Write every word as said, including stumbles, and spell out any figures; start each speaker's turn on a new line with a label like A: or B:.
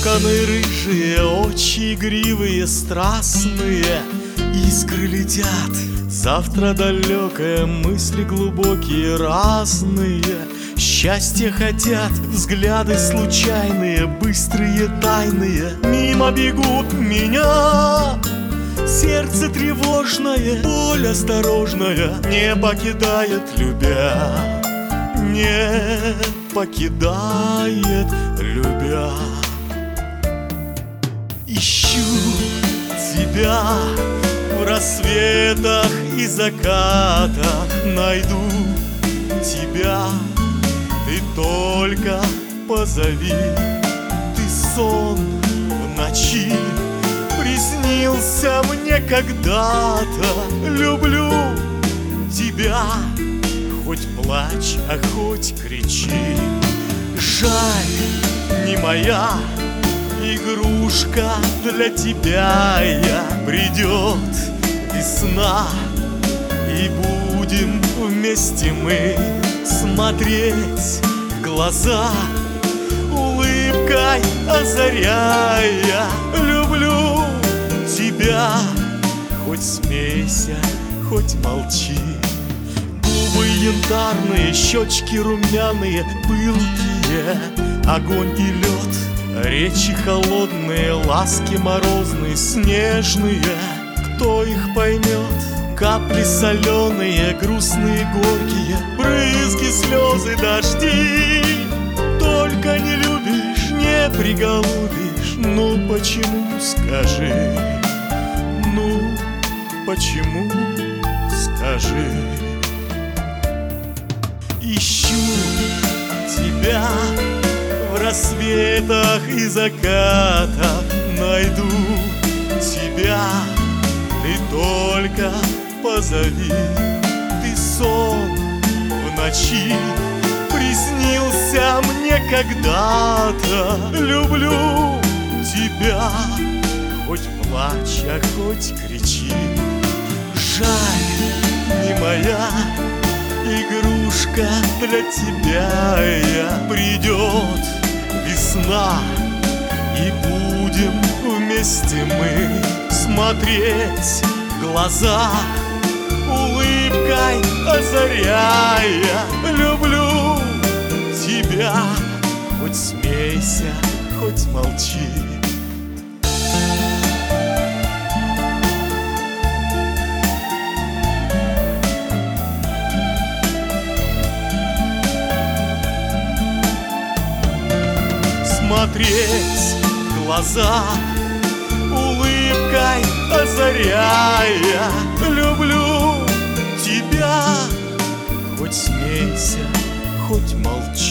A: локоны рыжие, очи игривые, страстные, искры летят. Завтра далекое, мысли глубокие, разные. Счастье хотят, взгляды случайные, быстрые, тайные. Мимо бегут меня, сердце тревожное, боль осторожная не покидает, любя, не покидает, любя. Ищу тебя в рассветах и закатах, найду тебя, ты только позови. Ты сон в ночи приснился мне когда-то. Люблю тебя, хоть плачь, а хоть кричи. Жаль, не моя игрушка для тебя я. Придет весна, и будем вместе мы смотреть в глаза, улыбкой озаряя. Люблю тебя, хоть смейся, хоть молчи. Губы янтарные, щечки румяные, пылкие, огонь и лед, речи холодные, ласки морозные, снежные. Кто их поймет? Капли соленые, грустные, горькие, брызги, слезы, дожди. Только не любишь, не приголубишь. Ну почему, скажи? Ну почему, скажи? Ищу тебя в рассветах и закатах, найду тебя, ты только позови. Ты сон в ночи приснился мне когда-то. Люблю тебя, хоть плачь, а хоть кричи. Жаль, не моя игрушка для тебя я. Придет весна, и будем вместе мы смотреть в глаза, улыбкой озаряя. Люблю тебя, хоть смейся, хоть молчи. Смотреть в глаза, улыбкой озаряя. Люблю тебя, хоть смейся, хоть молчи.